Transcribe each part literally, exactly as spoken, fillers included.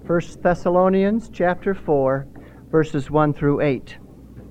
First Thessalonians chapter four, verses one through eight.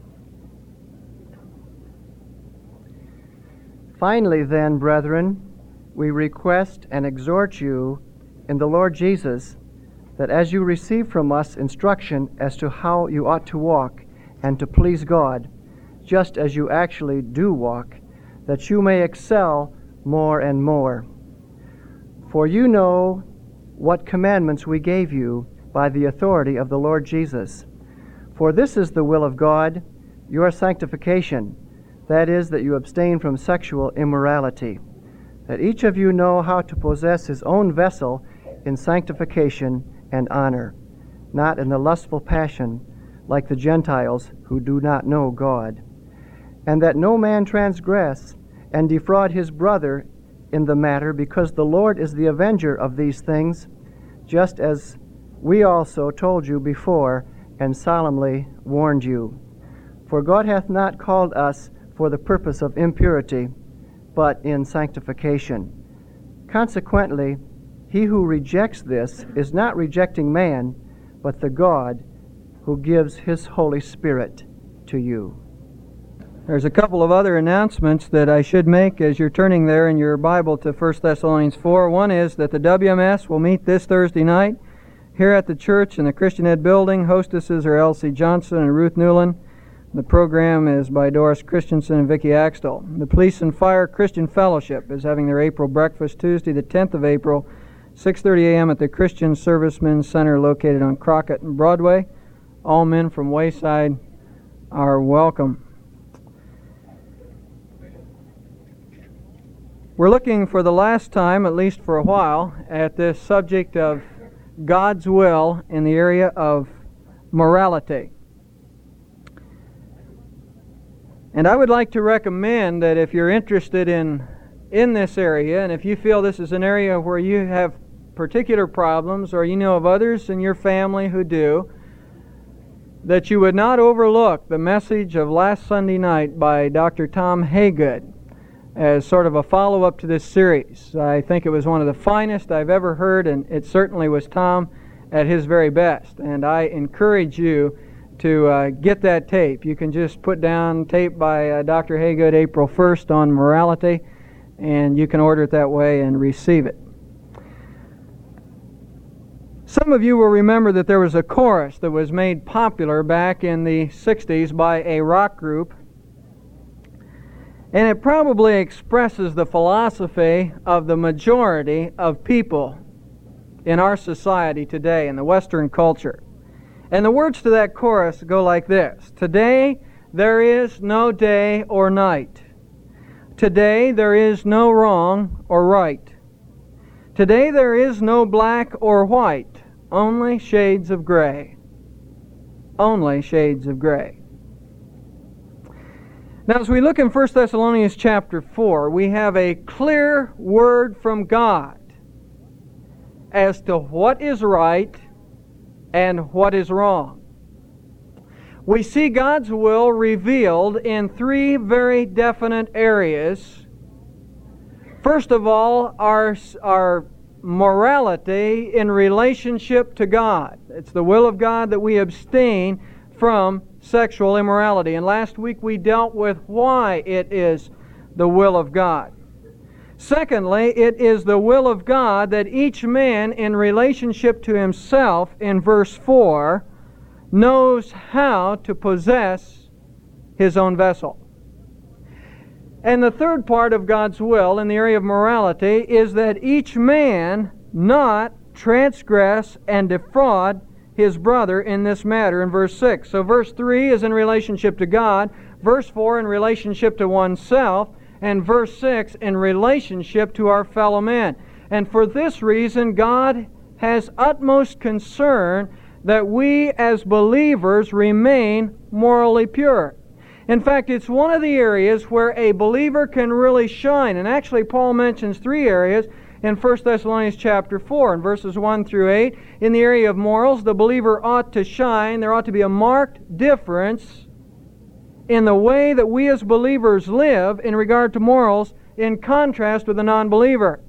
Finally then, brethren, we request and exhort you in the Lord Jesus, that as you receive from us instruction as to how you ought to walk and to please God, just as you actually do walk, that you may excel more and more. For you know what commandments we gave you by the authority of the Lord Jesus. For this is the will of God, your sanctification, that is, that you abstain from sexual immorality, that each of you know how to possess his own vessel in sanctification and honor, not in the lustful passion like the Gentiles who do not know God, and that no man transgress and defraud his brother in the matter, because the Lord is the avenger of these things, just as we also told you before and solemnly warned you. For God hath not called us for the purpose of impurity, but in sanctification. Consequently, he who rejects this is not rejecting man, but the God who gives his Holy Spirit to you. There's a couple of other announcements that I should make as you're turning there in your Bible to First Thessalonians four. One is that the W M S will meet this Thursday night here at the church in the Christian Ed building. Hostesses are Elsie Johnson and Ruth Newland. The program is by Doris Christensen and Vicki Axtell. The Police and Fire Christian Fellowship is having their April breakfast Tuesday, the tenth of April, six thirty a.m. at the Christian Servicemen Center located on Crockett and Broadway. All men from Wayside are welcome. We're looking for the last time, at least for a while, at this subject of God's will in the area of morality. And I would like to recommend that if you're interested in, in this area, and if you feel this is an area where you have particular problems, or you know of others in your family who do, that you would not overlook the message of last Sunday night by Doctor Tom Haygood as sort of a follow-up to this series. I think it was one of the finest I've ever heard, and it certainly was Tom at his very best. And I encourage you to uh, get that tape. You can just put down tape by uh, Doctor Haygood April first on morality, and you can order it that way and receive it. Some of you will remember that there was a chorus that was made popular back in the sixties by a rock group, and it probably expresses the philosophy of the majority of people in our society today, in the Western culture. And the words to that chorus go like this: Today there is no day or night. Today there is no wrong or right. Today there is no black or white, only shades of gray. Only shades of gray. Now, as we look in First Thessalonians chapter four, we have a clear word from God as to what is right and what is wrong. We see God's will revealed in three very definite areas. First of all, our, our morality in relationship to God. It's the will of God that we abstain from sexual immorality. And last week we dealt with why it is the will of God. Secondly, it is the will of God that each man in relationship to himself, in verse four, knows how to possess his own vessel. And the third part of God's will in the area of morality is that each man not transgress and defraud his brother in this matter, in verse six. So verse three is in relationship to God, verse four in relationship to oneself, and verse six in relationship to our fellow men. And for this reason, God has utmost concern that we as believers remain morally pure. In fact, it's one of the areas where a believer can really shine. And actually, Paul mentions three areas in First Thessalonians chapter four, in verses one through eight. In the area of morals, the believer ought to shine. There ought to be a marked difference in the way that we as believers live in regard to morals in contrast with the non-believer.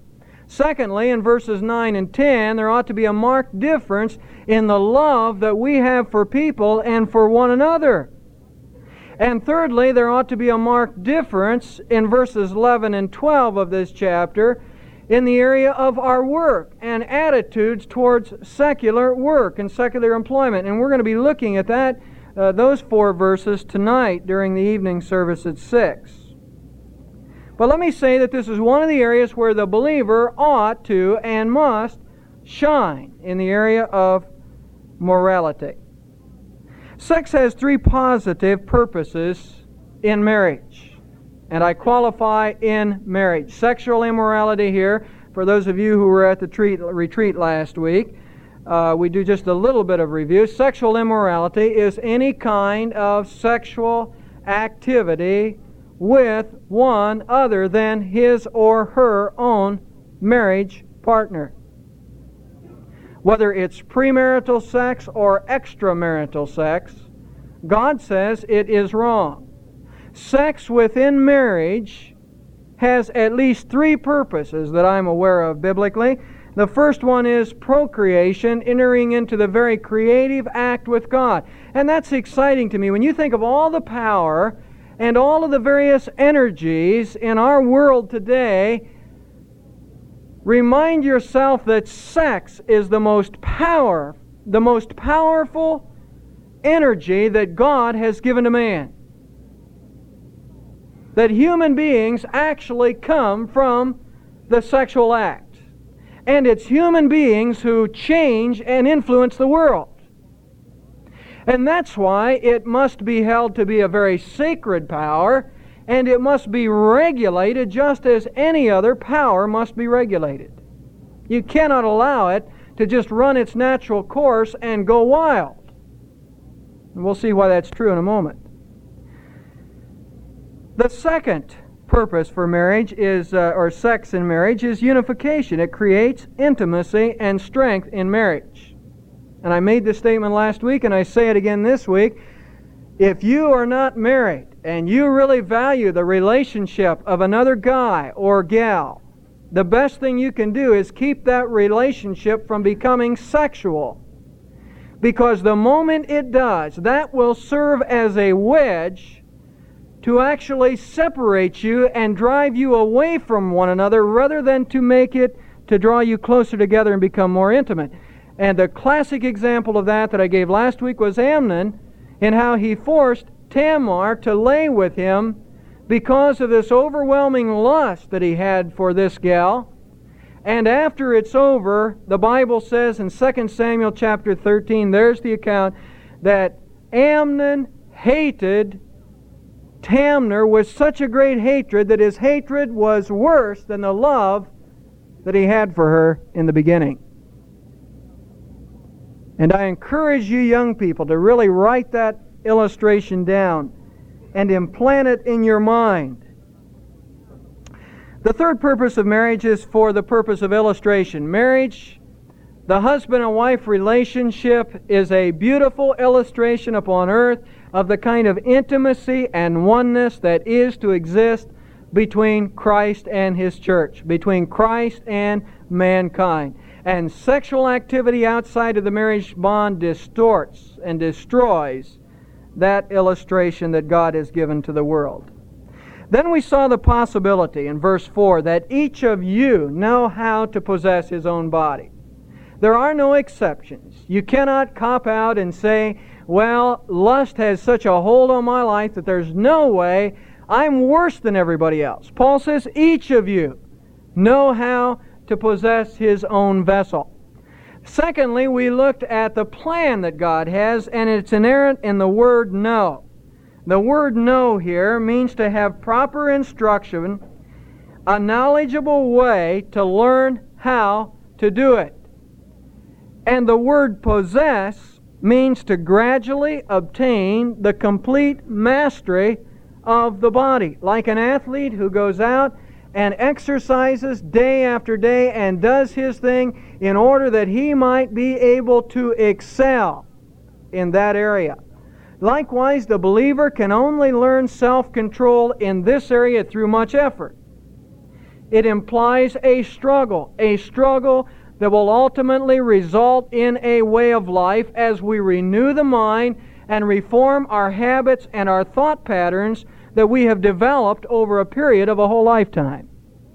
Secondly, in verses nine and ten, there ought to be a marked difference in the love that we have for people and for one another. And thirdly, there ought to be a marked difference in verses eleven and twelve of this chapter in the area of our work and attitudes towards secular work and secular employment. And we're going to be looking at that, uh, those four verses tonight during the evening service at six. But let me say that this is one of the areas where the believer ought to and must shine in the area of morality. Sex has three positive purposes in marriage, and I qualify in marriage. Sexual immorality here, for those of you who were at the treat, retreat last week, uh, we do just a little bit of review. Sexual immorality is any kind of sexual activity with one other than his or her own marriage partner. Whether it's premarital sex or extramarital sex, God says it is wrong. Sex within marriage has at least three purposes that I'm aware of biblically. The first one is procreation, entering into the very creative act with God. And that's exciting to me. When you think of all the power and all of the various energies in our world today, remind yourself that sex is the most power, the most powerful energy that God has given to man. That human beings actually come from the sexual act. And it's human beings who change and influence the world. And that's why it must be held to be a very sacred power, and it must be regulated just as any other power must be regulated. You cannot allow it to just run its natural course and go wild. And we'll see why that's true in a moment. The second purpose for marriage is, uh, or sex in marriage, is unification. It creates intimacy and strength in marriage. And I made this statement last week, and I say it again this week. If you are not married, and you really value the relationship of another guy or gal, the best thing you can do is keep that relationship from becoming sexual. Because the moment it does, that will serve as a wedge to actually separate you and drive you away from one another rather than to make it to draw you closer together and become more intimate. And the classic example of that that I gave last week was Amnon, in how he forced Tamar to lay with him because of this overwhelming lust that he had for this gal. And after it's over, the Bible says in Second Samuel chapter thirteen, there's the account, that Amnon hated Tamar with such a great hatred that his hatred was worse than the love that he had for her in the beginning. And I encourage you young people to really write that illustration down and implant it in your mind. The third purpose of marriage is for the purpose of illustration. Marriage, the husband and wife relationship, is a beautiful illustration upon earth of the kind of intimacy and oneness that is to exist between Christ and His church, between Christ and mankind. And sexual activity outside of the marriage bond distorts and destroys that illustration that God has given to the world. Then we saw the possibility in verse four that each of you know how to possess his own body. There are no exceptions. You cannot cop out and say, well, lust has such a hold on my life that there's no way I'm worse than everybody else. Paul says each of you know how to possess his own vessel. Secondly, we looked at the plan that God has, and it's inherent in the word know. The word know here means to have proper instruction, a knowledgeable way to learn how to do it. And the word possess means to gradually obtain the complete mastery of the body. Like an athlete who goes out and exercises day after day and does his thing in order that he might be able to excel in that area. Likewise, the believer can only learn self-control in this area through much effort. It implies a struggle, a struggle that will ultimately result in a way of life as we renew the mind and reform our habits and our thought patterns that we have developed over a period of a whole lifetime.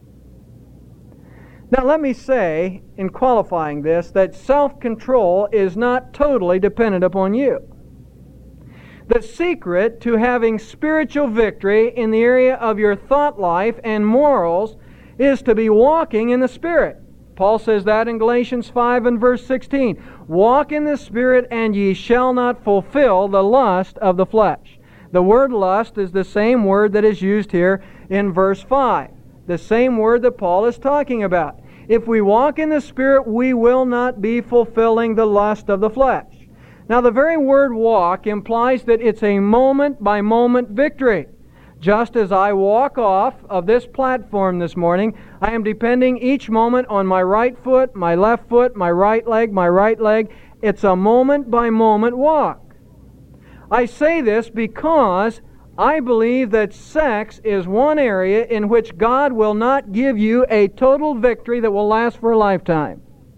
Now let me say, in qualifying this, that self-control is not totally dependent upon you. The secret to having spiritual victory in the area of your thought life and morals is to be walking in the Spirit. Paul says that in Galatians five and verse sixteen. Walk in the Spirit, and ye shall not fulfill the lust of the flesh. The word lust is the same word that is used here in verse five. The same word that Paul is talking about. If we walk in the Spirit, we will not be fulfilling the lust of the flesh. Now, the very word walk implies that it's a moment-by-moment victory. Just as I walk off of this platform this morning, I am depending each moment on my right foot, my left foot, my right leg, my right leg. It's a moment-by-moment walk. I say this because I believe that sex is one area in which God will not give you a total victory that will last for a lifetime.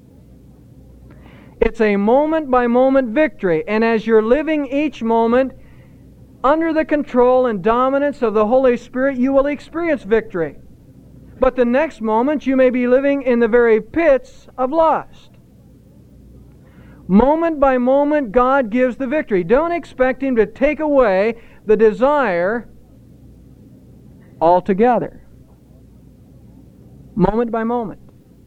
It's a moment-by-moment victory, and as you're living each moment under the control and dominance of the Holy Spirit, you will experience victory. But the next moment, you may be living in the very pits of lust. Moment by moment, God gives the victory. Don't expect Him to take away the desire altogether. Moment by moment.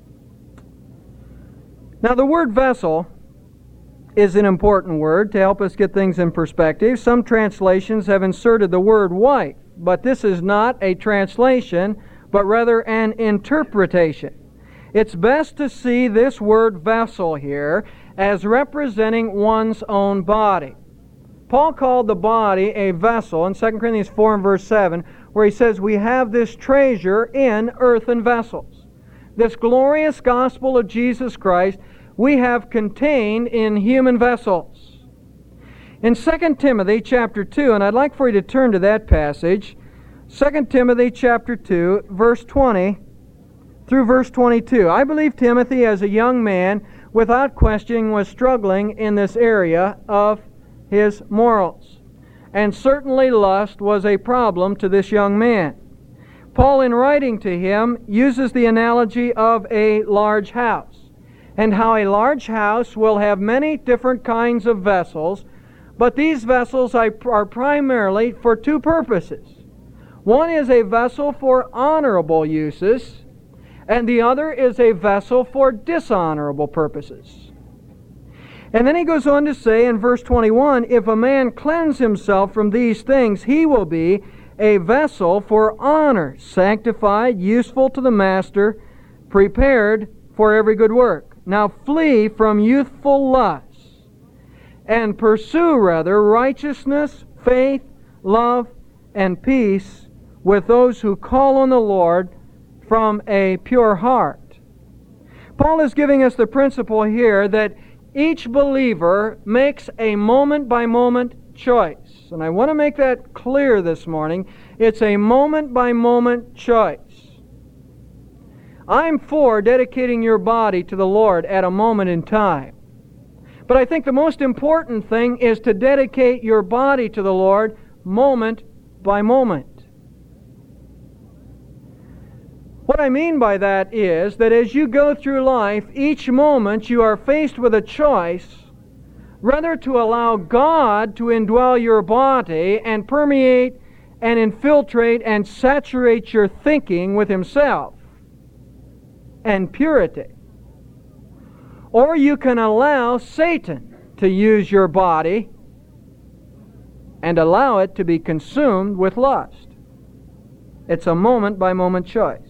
Now, the word vessel is an important word to help us get things in perspective. Some translations have inserted the word wife, but this is not a translation, but rather an interpretation. It's best to see this word vessel here as representing one's own body. Paul called the body a vessel in Second Corinthians four and verse seven, where he says, we have this treasure in earthen vessels. This glorious gospel of Jesus Christ we have contained in human vessels. In Second Timothy chapter two, and I'd like for you to turn to that passage, Second Timothy chapter two, verse twenty through verse twenty-two. I believe Timothy, as a young man, without questioning, was struggling in this area of his morals. And certainly lust was a problem to this young man. Paul, in writing to him, uses the analogy of a large house, and how a large house will have many different kinds of vessels, but these vessels are primarily for two purposes. One is a vessel for honorable uses, and the other is a vessel for dishonorable purposes. And then he goes on to say in verse twenty-one, if a man cleanse himself from these things, he will be a vessel for honor, sanctified, useful to the master, prepared for every good work. Now flee from youthful lusts, and pursue rather righteousness, faith, love, and peace with those who call on the Lord from a pure heart. Paul is giving us the principle here that each believer makes a moment-by-moment choice. And I want to make that clear this morning. It's a moment-by-moment choice. I'm for dedicating your body to the Lord at a moment in time. But I think the most important thing is to dedicate your body to the Lord moment by moment. What I mean by that is that as you go through life, each moment you are faced with a choice rather to allow God to indwell your body and permeate and infiltrate and saturate your thinking with Himself and purity. Or you can allow Satan to use your body and allow it to be consumed with lust. It's a moment-by-moment choice.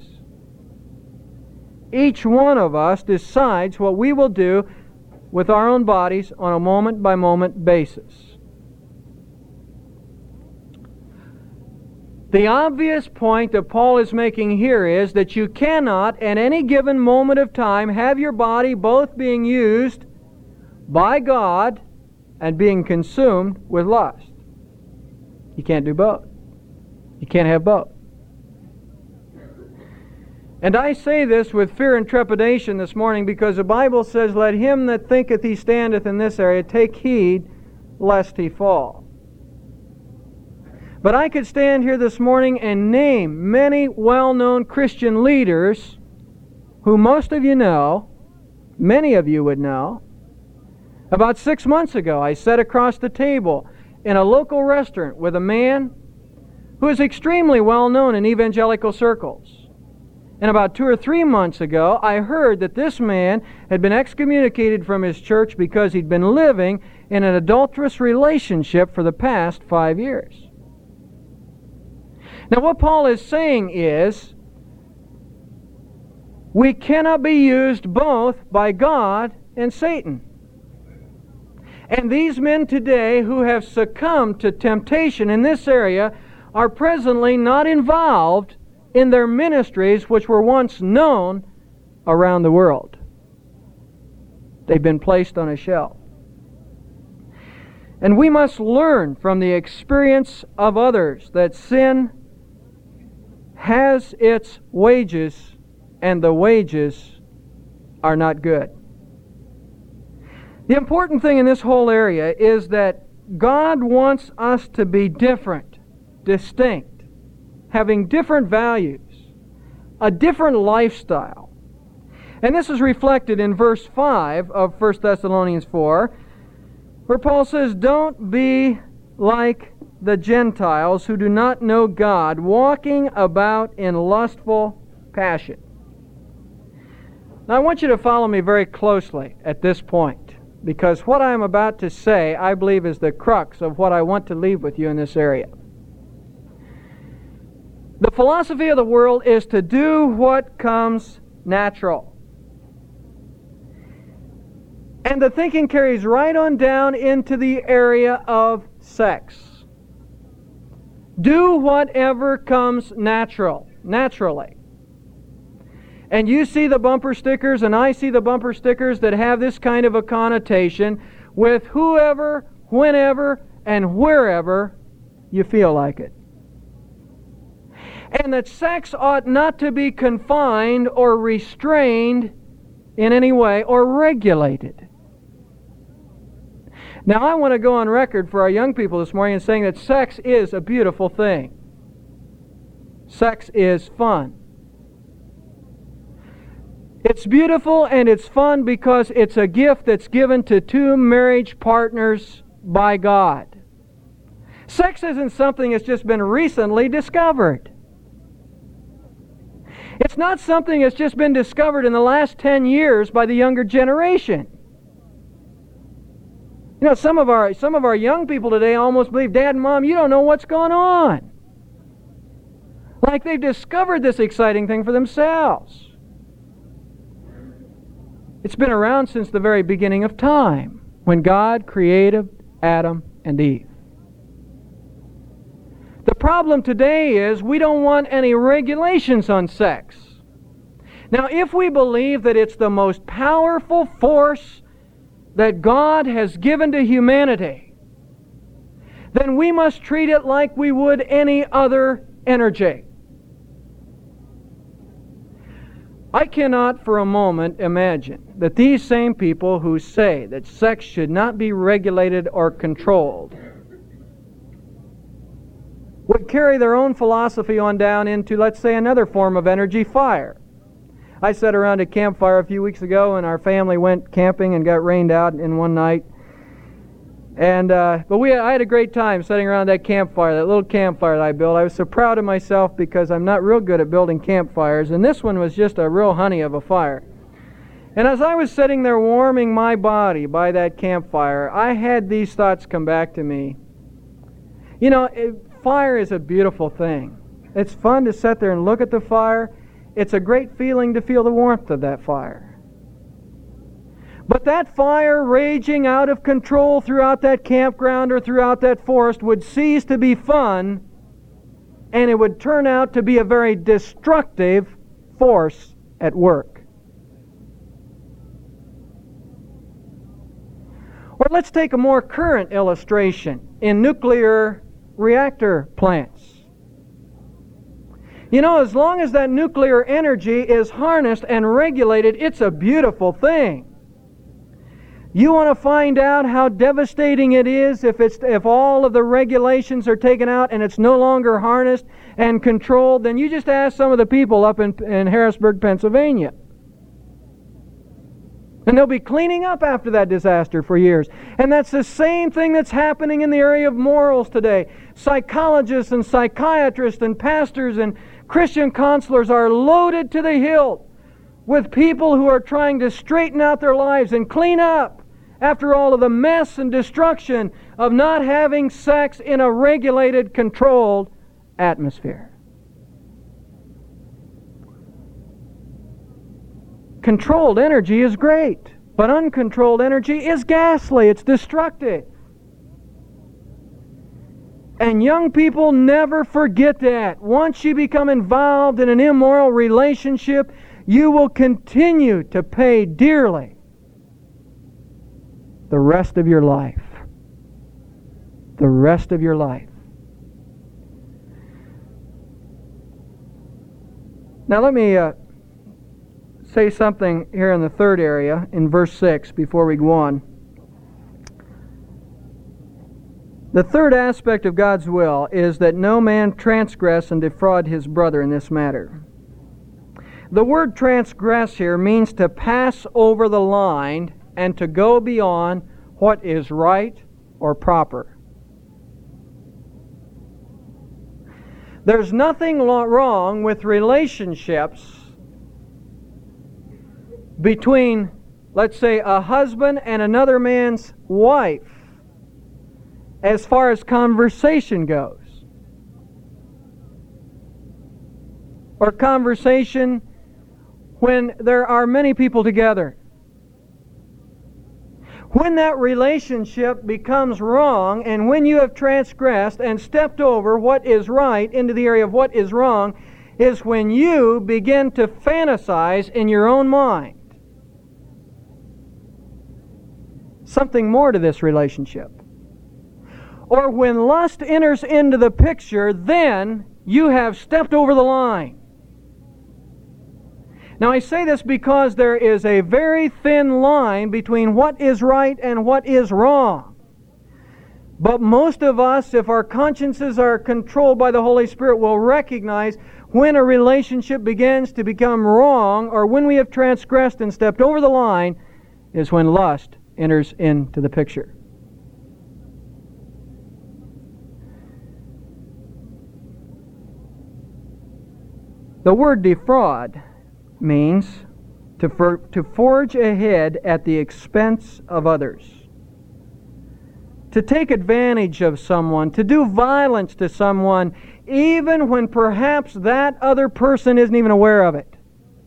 Each one of us decides what we will do with our own bodies on a moment-by-moment basis. The obvious point that Paul is making here is that you cannot, at any given moment of time, have your body both being used by God and being consumed with lust. You can't do both. You can't have both. And I say this with fear and trepidation this morning because the Bible says, "Let him that thinketh he standeth in this area take heed lest he fall." But I could stand here this morning and name many well-known Christian leaders who most of you know, many of you would know. About six months ago, I sat across the table in a local restaurant with a man who is extremely well-known in evangelical circles. And about two or three months ago, I heard that this man had been excommunicated from his church because he'd been living in an adulterous relationship for the past five years. Now, what Paul is saying is, we cannot be used both by God and Satan. And these men today who have succumbed to temptation in this area are presently not involved in their ministries which were once known around the world. They've been placed on a shelf. And we must learn from the experience of others that sin has its wages, and the wages are not good. The important thing in this whole area is that God wants us to be different, distinct, having different values, a different lifestyle. And this is reflected in verse five of First Thessalonians four, where Paul says, "Don't be like the Gentiles who do not know God, walking about in lustful passion." Now I want you to follow me very closely at this point, because what I am about to say, I believe, is the crux of what I want to leave with you in this area. The philosophy of the world is to do what comes natural. And the thinking carries right on down into the area of sex. Do whatever comes natural, naturally. And you see the bumper stickers, and I see the bumper stickers that have this kind of a connotation with whoever, whenever, and wherever you feel like it. And that sex ought not to be confined or restrained in any way or regulated. Now, I want to go on record for our young people this morning in saying that sex is a beautiful thing. Sex is fun. It's beautiful and it's fun because it's a gift that's given to two marriage partners by God. Sex isn't something that's just been recently discovered. It's not something that's just been discovered in the last ten years by the younger generation. You know, some of our some of our young people today almost believe, "Dad and Mom, you don't know what's going on." Like they've discovered this exciting thing for themselves. It's been around since the very beginning of time, when God created Adam and Eve. The problem today is we don't want any regulations on sex. Now, if we believe that it's the most powerful force that God has given to humanity, then we must treat it like we would any other energy. I cannot for a moment imagine that these same people who say that sex should not be regulated or controlled would carry their own philosophy on down into, let's say, another form of energy, fire. I sat around a campfire a few weeks ago, and our family went camping and got rained out in one night. And uh, but we, I had a great time sitting around that campfire, that little campfire that I built. I was so proud of myself because I'm not real good at building campfires, and this one was just a real honey of a fire. And as I was sitting there warming my body by that campfire, I had these thoughts come back to me. You know, it, fire is a beautiful thing. It's fun to sit there and look at the fire. It's a great feeling to feel the warmth of that fire. But that fire raging out of control throughout that campground or throughout that forest would cease to be fun, and it would turn out to be a very destructive force at work. Or let's take a more current illustration in nuclear reactor plants. You know, as long as that nuclear energy is harnessed and regulated, it's a beautiful thing. You want to find out how devastating it is if it's if all of the regulations are taken out and it's no longer harnessed and controlled, then you just ask some of the people up in, in Harrisburg, Pennsylvania. And they'll be cleaning up after that disaster for years. And that's the same thing that's happening in the area of morals today. Psychologists and psychiatrists and pastors and Christian counselors are loaded to the hilt with people who are trying to straighten out their lives and clean up after all of the mess and destruction of not having sex in a regulated, controlled atmosphere. Controlled energy is great, but uncontrolled energy is ghastly. It's destructive. And young people never forget that. Once you become involved in an immoral relationship, you will continue to pay dearly the rest of your life. The rest of your life. Now let me uh, say something here in the third area, in verse six, before we go on. The third aspect of God's will is that no man transgress and defraud his brother in this matter. The word transgress here means to pass over the line and to go beyond what is right or proper. There's nothing wrong with relationships between, let's say, a husband and another man's wife as far as conversation goes. Or conversation when there are many people together. When that relationship becomes wrong, and when you have transgressed and stepped over what is right into the area of what is wrong, is when you begin to fantasize in your own mind something more to this relationship. Or when lust enters into the picture, then you have stepped over the line. Now I say this because there is a very thin line between what is right and what is wrong. But most of us, if our consciences are controlled by the Holy Spirit, will recognize when a relationship begins to become wrong, or when we have transgressed and stepped over the line, is when lust enters into the picture. The word defraud means to, for, to forge ahead at the expense of others, to take advantage of someone, to do violence to someone, even when perhaps that other person isn't even aware of it.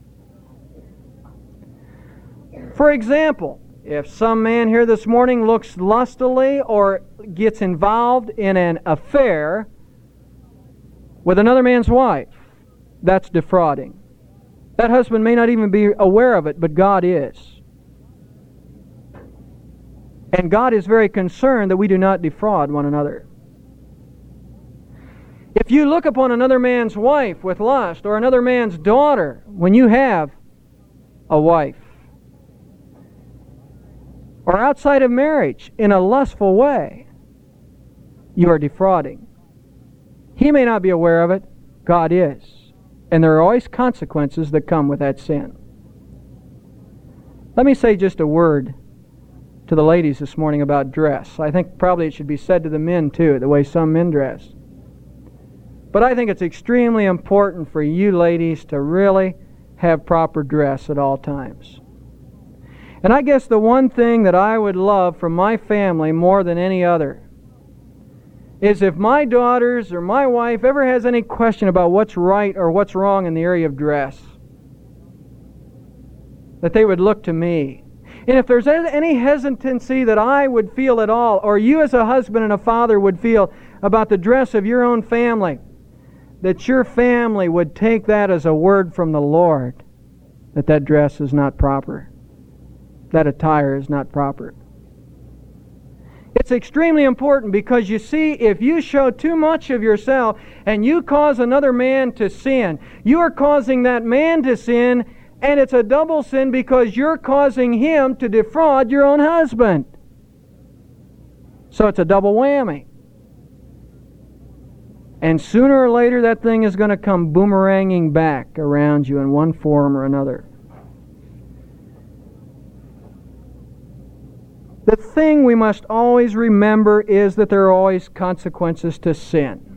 For example, if some man here this morning looks lustily or gets involved in an affair with another man's wife, that's defrauding. That husband may not even be aware of it, but God is. And God is very concerned that we do not defraud one another. If you look upon another man's wife with lust, or another man's daughter, when you have a wife, or outside of marriage in a lustful way, you are defrauding. He may not be aware of it, God is. And there are always consequences that come with that sin. Let me say just a word to the ladies this morning about dress. I think probably it should be said to the men too, the way some men dress. But I think it's extremely important for you ladies to really have proper dress at all times. And I guess the one thing that I would love from my family more than any other is if my daughters or my wife ever has any question about what's right or what's wrong in the area of dress, that they would look to me. And if there's any hesitancy that I would feel at all, or you as a husband and a father would feel about the dress of your own family, that your family would take that as a word from the Lord, that that dress is not proper, that attire is not proper. It's extremely important because you see, if you show too much of yourself and you cause another man to sin, you are causing that man to sin, and it's a double sin because you're causing him to defraud your own husband. So it's a double whammy. And sooner or later that thing is going to come boomeranging back around you in one form or another. The thing we must always remember is that there are always consequences to sin.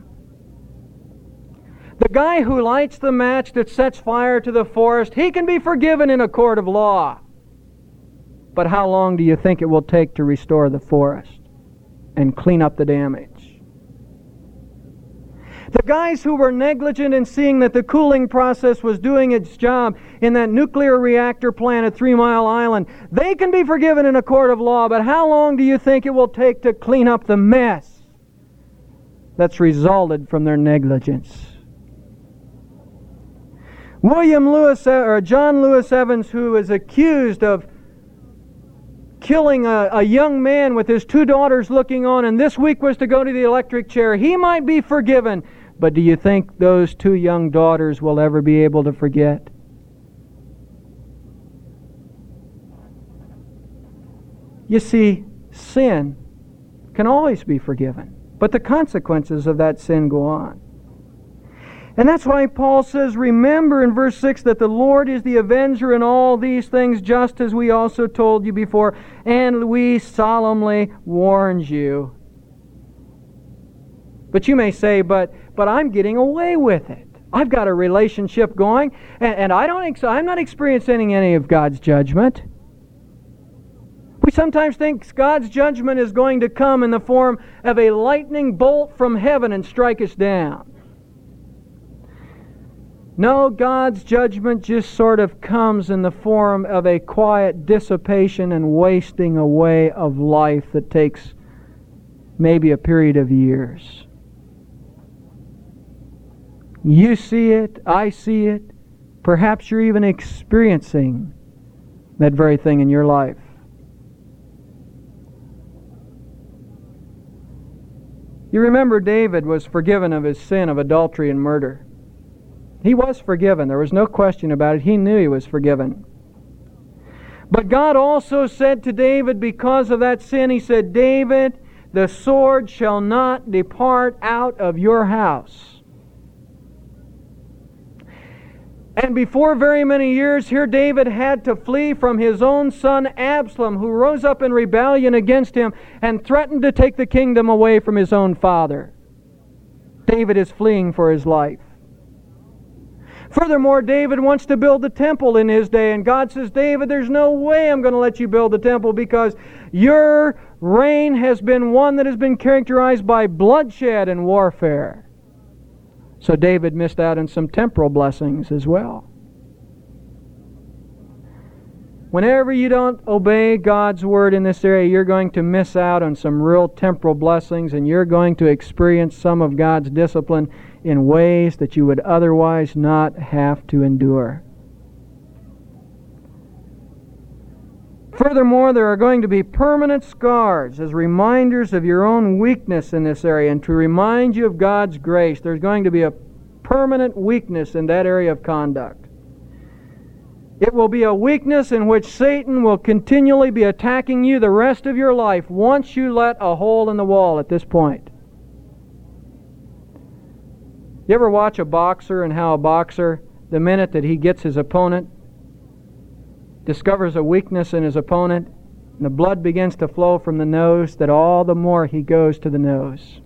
The guy who lights the match that sets fire to the forest, he can be forgiven in a court of law. But how long do you think it will take to restore the forest and clean up the damage? The guys who were negligent in seeing that the cooling process was doing its job in that nuclear reactor plant at Three Mile Island, they can be forgiven in a court of law, but how long do you think it will take to clean up the mess that's resulted from their negligence? William Lewis, or John Lewis Evans, who is accused of killing a, a young man with his two daughters looking on, and this week was to go to the electric chair, he might be forgiven. But do you think those two young daughters will ever be able to forget? You see, sin can always be forgiven, but the consequences of that sin go on. And that's why Paul says, remember in verse six that the Lord is the avenger in all these things, just as we also told you before, and we solemnly warned you. But you may say, but but I'm getting away with it. I've got a relationship going, and, and I don't ex- I'm not experiencing any of God's judgment. We sometimes think God's judgment is going to come in the form of a lightning bolt from heaven and strike us down. No, God's judgment just sort of comes in the form of a quiet dissipation and wasting away of life that takes maybe a period of years. You see it, I see it. Perhaps you're even experiencing that very thing in your life. You remember David was forgiven of his sin of adultery and murder. He was forgiven. There was no question about it. He knew he was forgiven. But God also said to David, because of that sin, He said, David, the sword shall not depart out of your house. And before very many years, here David had to flee from his own son Absalom, who rose up in rebellion against him and threatened to take the kingdom away from his own father. David is fleeing for his life. Furthermore, David wants to build the temple in his day, and God says, David, there's no way I'm going to let you build the temple because your reign has been one that has been characterized by bloodshed and warfare. So David missed out on some temporal blessings as well. Whenever you don't obey God's word in this area, you're going to miss out on some real temporal blessings, and you're going to experience some of God's discipline in ways that you would otherwise not have to endure. Furthermore, there are going to be permanent scars as reminders of your own weakness in this area, and to remind you of God's grace. There's going to be a permanent weakness in that area of conduct. It will be a weakness in which Satan will continually be attacking you the rest of your life once you let a hole in the wall at this point. You ever watch a boxer and how a boxer, the minute that he gets his opponent, discovers a weakness in his opponent, and the blood begins to flow from the nose, that all the more he goes to the nose.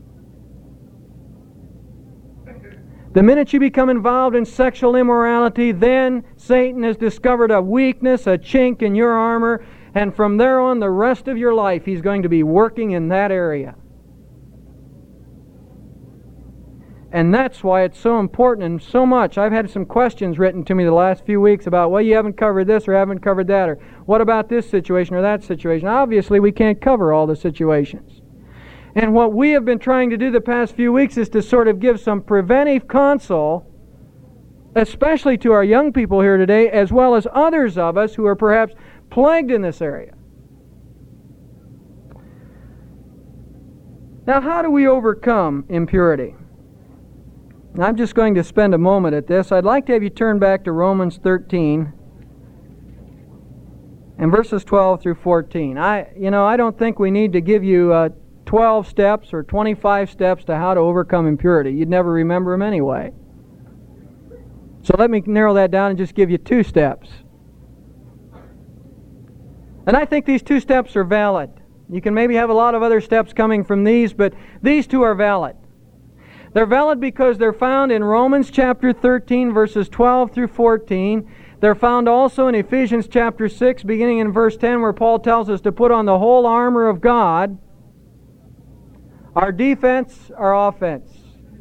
The minute you become involved in sexual immorality, then Satan has discovered a weakness, a chink in your armor, and from there on, the rest of your life, he's going to be working in that area. And that's why it's so important and so much. I've had some questions written to me the last few weeks about, well, you haven't covered this or haven't covered that, or what about this situation or that situation? Obviously, we can't cover all the situations. And what we have been trying to do the past few weeks is to sort of give some preventive counsel, especially to our young people here today, as well as others of us who are perhaps plagued in this area. Now, how do we overcome impurity? I'm just going to spend a moment at this. I'd like to have you turn back to Romans thirteen and verses twelve through fourteen. I, you know, I don't think we need to give you uh, twelve steps or twenty-five steps to how to overcome impurity. You'd never remember them anyway. So let me narrow that down and just give you two steps. And I think these two steps are valid. You can maybe have a lot of other steps coming from these, but these two are valid. They're valid because they're found in Romans chapter thirteen, verses twelve through fourteen. They're found also in Ephesians chapter six, beginning in verse ten, where Paul tells us to put on the whole armor of God. Our defense, our offense.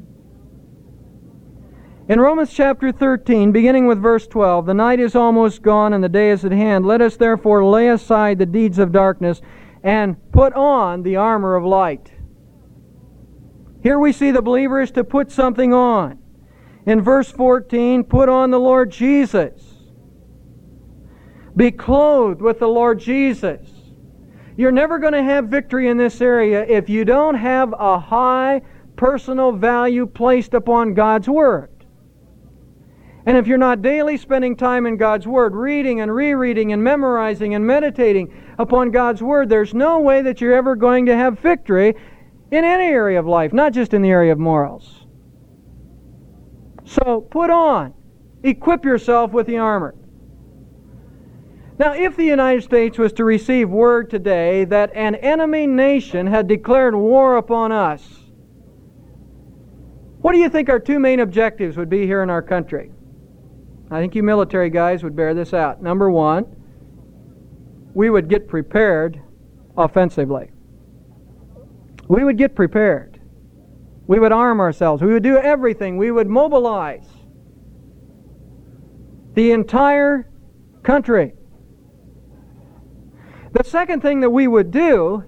In Romans chapter thirteen, beginning with verse twelve, the night is almost gone and the day is at hand. Let us therefore lay aside the deeds of darkness and put on the armor of light. Here we see the believer is to put something on. In verse fourteen, put on the Lord Jesus. Be clothed with the Lord Jesus. You're never going to have victory in this area if you don't have a high personal value placed upon God's Word. And if you're not daily spending time in God's Word, reading and rereading and memorizing and meditating upon God's Word, there's no way that you're ever going to have victory in any area of life, not just in the area of morals. So put on, equip yourself with the armor. Now, if the United States was to receive word today that an enemy nation had declared war upon us, what do you think our two main objectives would be here in our country? I think you military guys would bear this out. Number one, we would get prepared offensively. We would get prepared. We would arm ourselves. We would do everything. We would mobilize the entire country. The second thing that we would do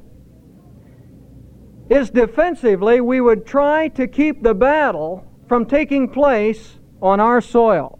is defensively, we would try to keep the battle from taking place on our soil.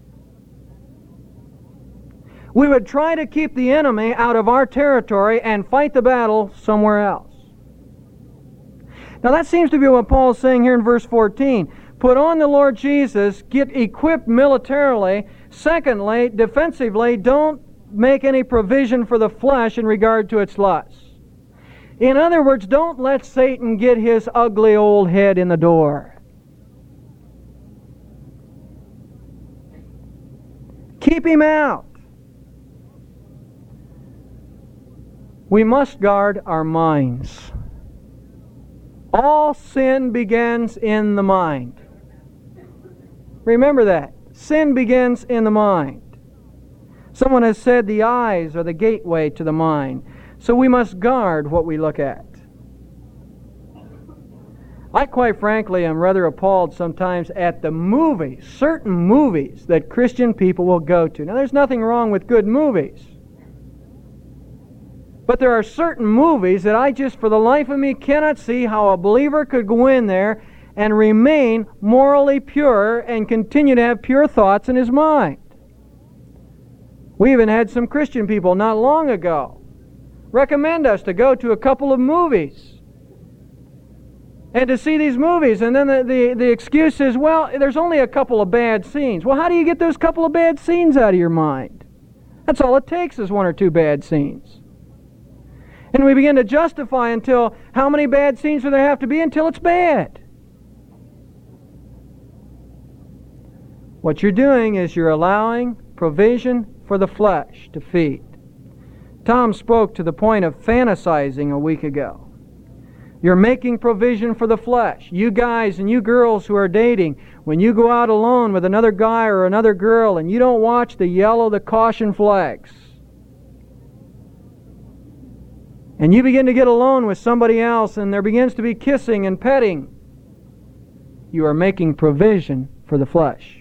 We would try to keep the enemy out of our territory and fight the battle somewhere else. Now that seems to be what Paul's saying here in verse fourteen. Put on the Lord Jesus, get equipped militarily. Secondly, defensively, don't make any provision for the flesh in regard to its lusts. In other words, don't let Satan get his ugly old head in the door. Keep him out. We must guard our minds. All sin begins in the mind. Remember that. Sin begins in the mind. Someone has said the eyes are the gateway to the mind. So we must guard what we look at. I quite frankly am rather appalled sometimes at the movies, certain movies that Christian people will go to. Now there's nothing wrong with good movies. But there are certain movies that I just for the life of me cannot see how a believer could go in there and remain morally pure and continue to have pure thoughts in his mind. We even had some Christian people not long ago recommend us to go to a couple of movies and to see these movies, and then the, the, the excuse is, well, there's only a couple of bad scenes. Well, how do you get those couple of bad scenes out of your mind? That's all it takes is one or two bad scenes. And we begin to justify until how many bad scenes do there have to be until it's bad. What you're doing is you're allowing provision for the flesh to feed. Tom spoke to the point of fantasizing a week ago. You're making provision for the flesh. You guys and you girls who are dating, when you go out alone with another guy or another girl and you don't watch the yellow, the caution flags, and you begin to get alone with somebody else and there begins to be kissing and petting, you are making provision for the flesh.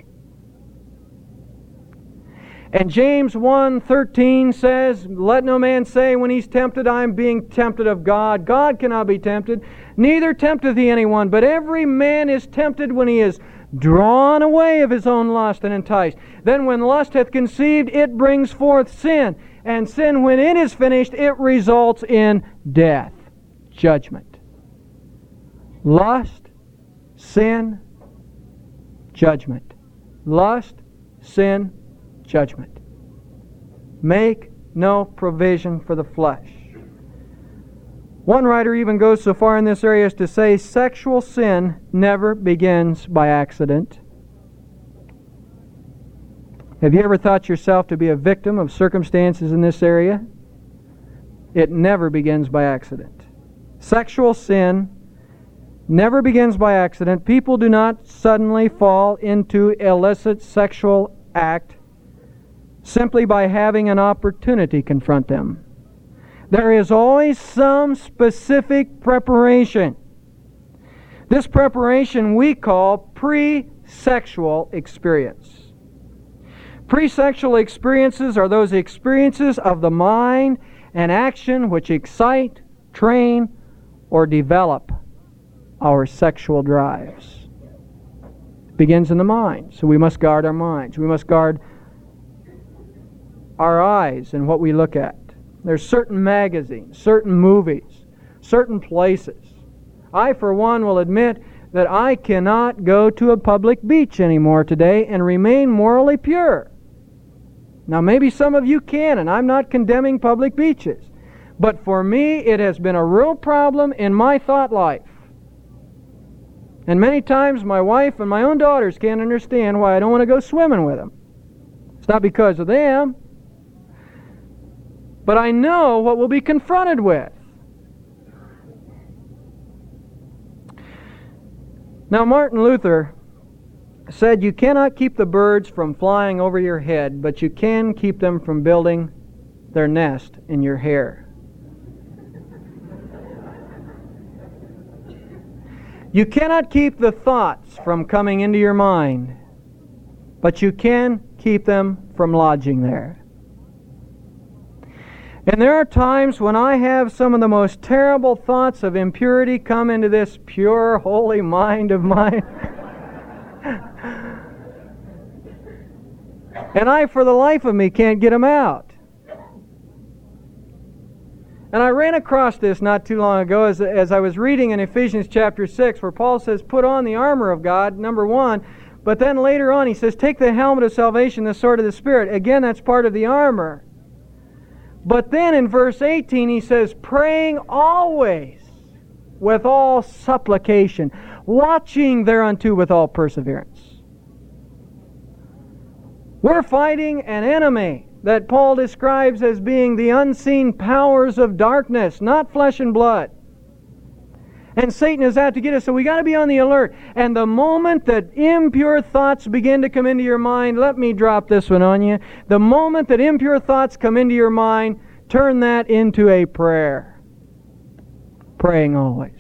And James one thirteen says, let no man say when he's tempted, I am being tempted of God. God cannot be tempted, neither tempteth he anyone. But every man is tempted when he is drawn away of his own lust and enticed. Then when lust hath conceived, it brings forth sin. And sin, when it is finished, it results in death, judgment. Lust, sin, judgment. Lust, sin, judgment. Make no provision for the flesh. One writer even goes so far in this area as to say sexual sin never begins by accident. Have you ever thought yourself to be a victim of circumstances in this area? It never begins by accident. Sexual sin never begins by accident. People do not suddenly fall into illicit sexual act simply by having an opportunity confront them. There is always some specific preparation. This preparation we call pre-sexual experience. Pre-sexual experiences are those experiences of the mind and action which excite, train, or develop our sexual drives. It begins in the mind, so we must guard our minds. We must guard our eyes and what we look at. There's certain magazines, certain movies, certain places. I, for one, will admit that I cannot go to a public beach anymore today and remain morally pure. Now, maybe some of you can, and I'm not condemning public beaches. But for me, it has been a real problem in my thought life. And many times my wife and my own daughters can't understand why I don't want to go swimming with them. It's not because of them. But I know what we'll be confronted with. Now, Martin Luther said you cannot keep the birds from flying over your head, but you can keep them from building their nest in your hair. You cannot keep the thoughts from coming into your mind, but you can keep them from lodging there. And there are times when I have some of the most terrible thoughts of impurity come into this pure, holy mind of mine. And I, for the life of me, can't get them out. And I ran across this not too long ago as, as I was reading in Ephesians chapter six, where Paul says, put on the armor of God, number one. But then later on he says, take the helmet of salvation, the sword of the Spirit. Again, that's part of the armor. But then in verse eighteen he says, praying always with all supplication, watching thereunto with all perseverance. We're fighting an enemy that Paul describes as being the unseen powers of darkness, not flesh and blood. And Satan is out to get us, so we got to be on the alert. And the moment that impure thoughts begin to come into your mind, let me drop this one on you. The moment that impure thoughts come into your mind, turn that into a prayer. Praying always.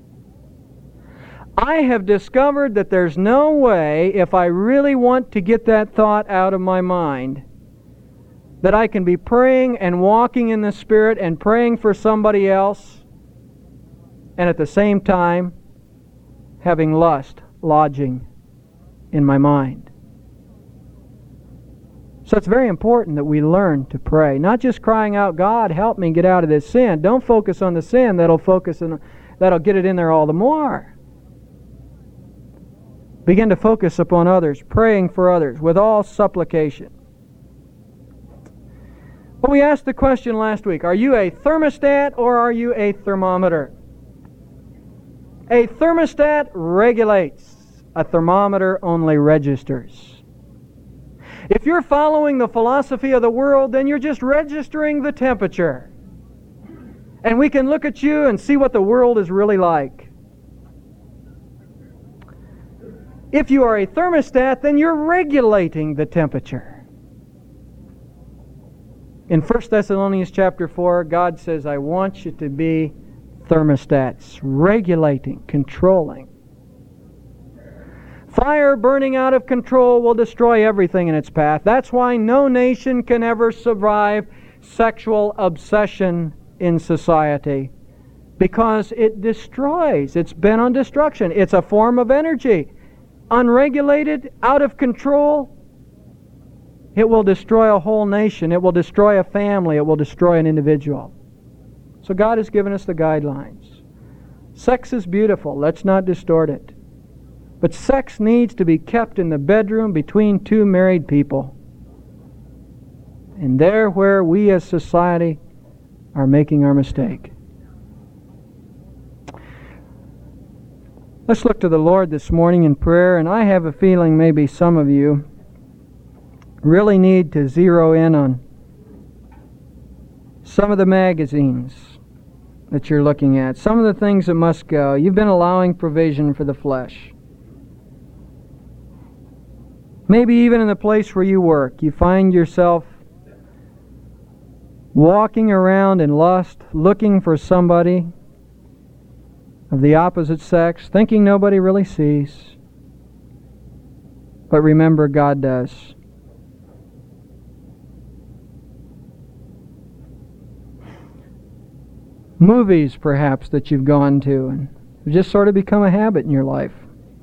I have discovered that there's no way, if I really want to get that thought out of my mind, that I can be praying and walking in the Spirit and praying for somebody else, and at the same time having lust lodging in my mind. So it's very important that we learn to pray. Not just crying out, God, help me get out of this sin. Don't focus on the sin. That'll focus on, that'll get it in there all the more. Begin to focus upon others, praying for others with all supplication. Well, we asked the question last week, are you a thermostat or are you a thermometer? A thermostat regulates. A thermometer only registers. If you're following the philosophy of the world, then you're just registering the temperature. And we can look at you and see what the world is really like. If you are a thermostat, then you're regulating the temperature. In First Thessalonians chapter four, God says, I want you to be thermostats, regulating, controlling. Fire burning out of control will destroy everything in its path. That's why no nation can ever survive sexual obsession in society, because it destroys. It's bent on destruction. It's a form of energy. Unregulated, out of control, it will destroy a whole nation. It will destroy a family. It will destroy an individual. So God has given us the guidelines. Sex is beautiful. Let's not distort it. But sex needs to be kept in the bedroom between two married people. And there where we as society are making our mistake. Let's look to the Lord this morning in prayer, and I have a feeling maybe some of you really need to zero in on some of the magazines that you're looking at, some of the things that must go. You've been allowing provision for the flesh. Maybe even in the place where you work, you find yourself walking around in lust, looking for somebody of the opposite sex, thinking nobody really sees. But remember, God does. Movies, perhaps, that you've gone to and have just sort of become a habit in your life.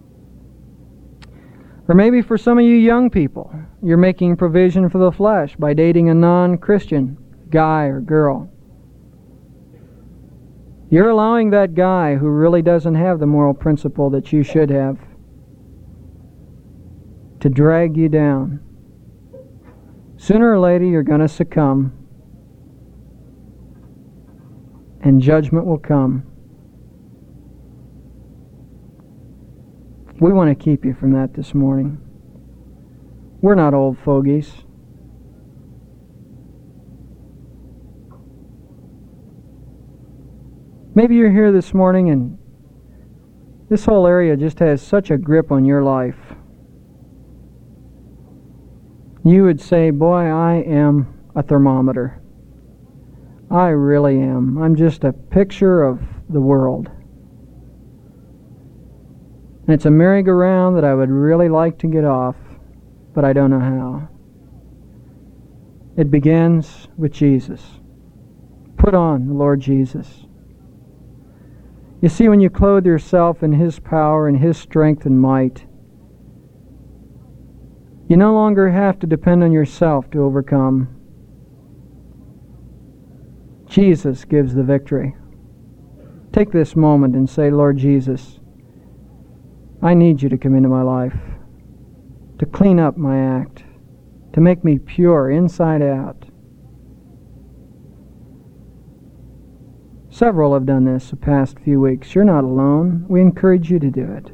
Or maybe for some of you young people, you're making provision for the flesh by dating a non-Christian guy or girl. You're allowing that guy who really doesn't have the moral principle that you should have to drag you down. Sooner or later, you're going to succumb, and judgment will come. We want to keep you from that this morning. We're not old fogies. Maybe you're here this morning and this whole area just has such a grip on your life. You would say, boy, I am a thermometer. I really am. I'm just a picture of the world. And it's a merry-go-round that I would really like to get off, but I don't know how. It begins with Jesus. Put on the Lord Jesus. You see, when you clothe yourself in His power and His strength and might, you no longer have to depend on yourself to overcome. Jesus gives the victory. Take this moment and say, Lord Jesus, I need you to come into my life, to clean up my act, to make me pure inside out. Several have done this the past few weeks. You're not alone. We encourage you to do it.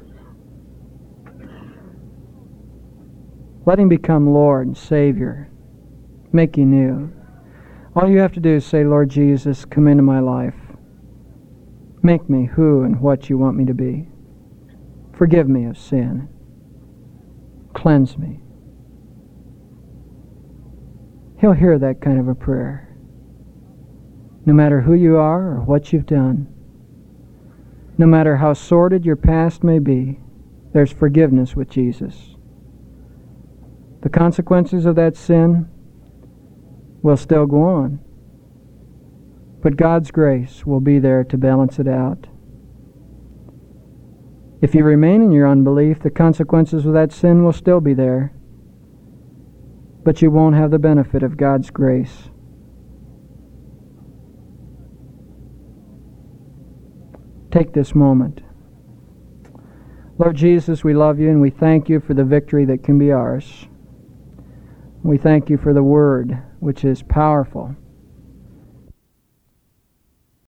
Let Him become Lord and Savior. Make you new. All you have to do is say, Lord Jesus, come into my life. Make me who and what you want me to be. Forgive me of sin. Cleanse me. He'll hear that kind of a prayer. No matter who you are or what you've done, no matter how sordid your past may be, there's forgiveness with Jesus. The consequences of that sin will still go on, but God's grace will be there to balance it out. If you remain in your unbelief, the consequences of that sin will still be there, but you won't have the benefit of God's grace. Take this moment. Lord Jesus, we love you and we thank you for the victory that can be ours. We thank you for the Word, which is powerful